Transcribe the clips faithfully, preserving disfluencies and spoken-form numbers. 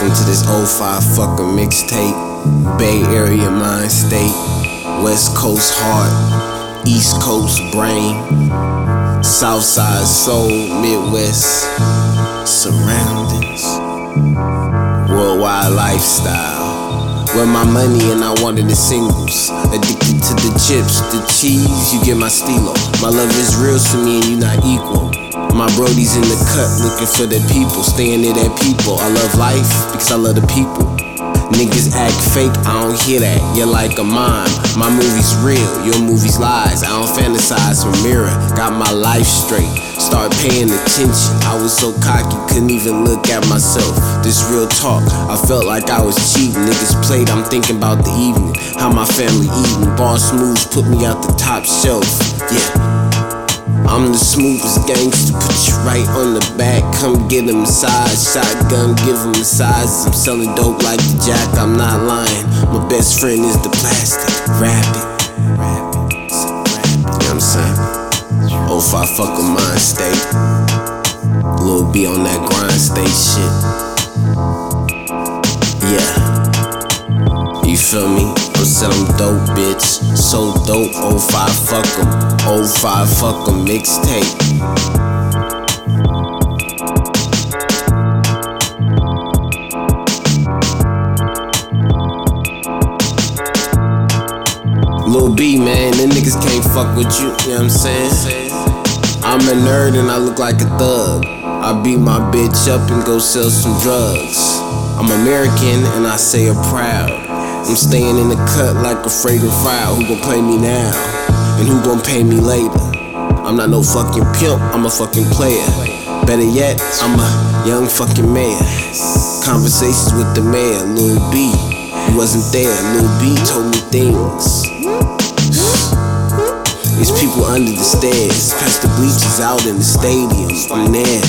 Welcome to this oh five fucking mixtape. Bay Area mind state, West Coast heart, East Coast brain, Southside soul, Midwest surroundings, worldwide lifestyle. Where my money and I wanted the singles. Addicted to the chips, the cheese, you get my stilo. My love is real to me and you not equal. My brodies in the cut looking for the people, staying near that people. I love life because I love the people. Niggas act fake, I don't hear that. You're like a mime. My movie's real, your movie's lies. I don't fantasize from mirror. Got my life straight. Start paying attention. I was so cocky, couldn't even look at myself. This real talk, I felt like I was cheating. Niggas played, I'm thinking about the evening. How my family eating. Boss moves put me out the top shelf. Yeah. I'm the smoothest gangster, put you right on the back. Come get a massage, shotgun, give a massage. I'm selling dope like the Jack, I'm not lying. My best friend is the plastic. Rap it, rap it, rap it. You know what I'm saying? oh five fucking mind state. Lil B on that grind state shit. Yeah. You feel me? I'm selling dope, bitch. So dope, oh five fuck 'em. oh five fuck 'em mixtape. Lil B, man, them niggas can't fuck with you, you know what I'm saying? I'm a nerd and I look like a thug. I beat my bitch up and go sell some drugs. I'm American and I say it proud. I'm staying in the cut like a fragrant file. Who gon' play me now? And who gon' pay me later? I'm not no fucking pimp, I'm a fucking player. Better yet, I'm a young fucking mayor. Conversations with the mayor, Lil B. You wasn't there, Lil B told me things. It's people under the stairs, past the bleachers out in the stadium. I'm there.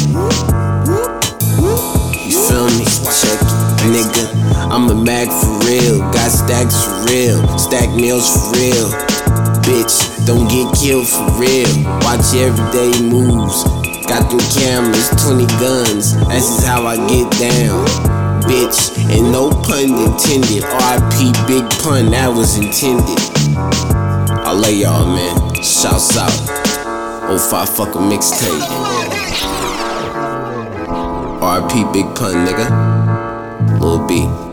You feel me? Check it, nigga. I'm a Mac for real, got stacks for real, stack meals for real. Bitch, don't get killed for real. Watch everyday moves. Got them cameras, twenty guns. That's just how I get down. Bitch, and no pun intended. R I P Big Pun, that was intended. I love y'all, man. Shouts out. oh five fucking mixtape. R I P Big Pun, nigga. Lil B.